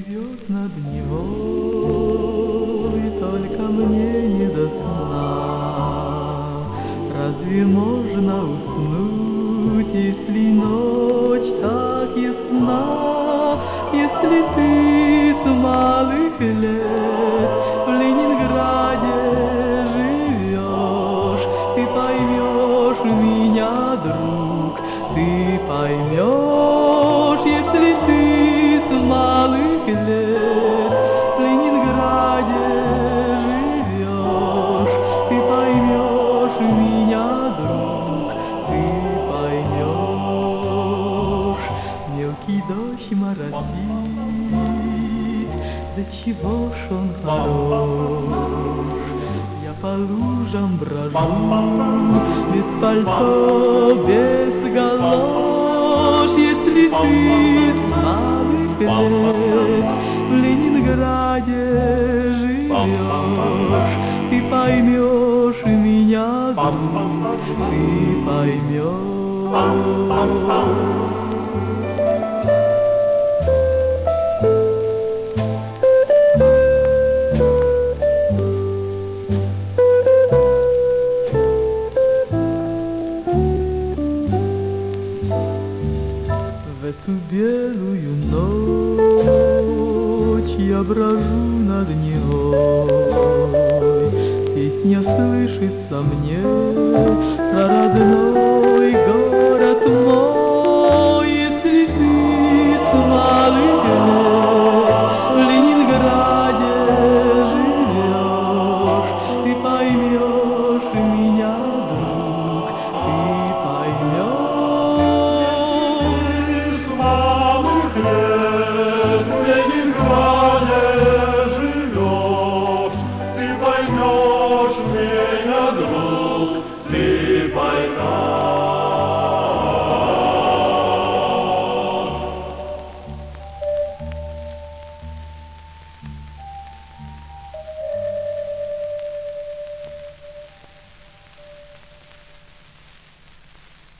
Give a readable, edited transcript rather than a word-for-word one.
живет над Невой, только мне не до сна. Разве можно уснуть, если ночь так ясна? Если ты с малых лет в Ленинграде живешь, ты поймешь меня, друг, ты поймешь, если ты с малых лет в Ленинграде живешь, ты поймешь меня, друг, ты поймешь. Мелкий дождь моросит, да чего ж он хорош. Я по лужам брожу, без пальто, без галош. Если ты с малых лет в Ленинграде живешь, ты поймешь меня, друг, ты поймешь. В эту белую ночь я брожу над Невой, песня слышится мне про родной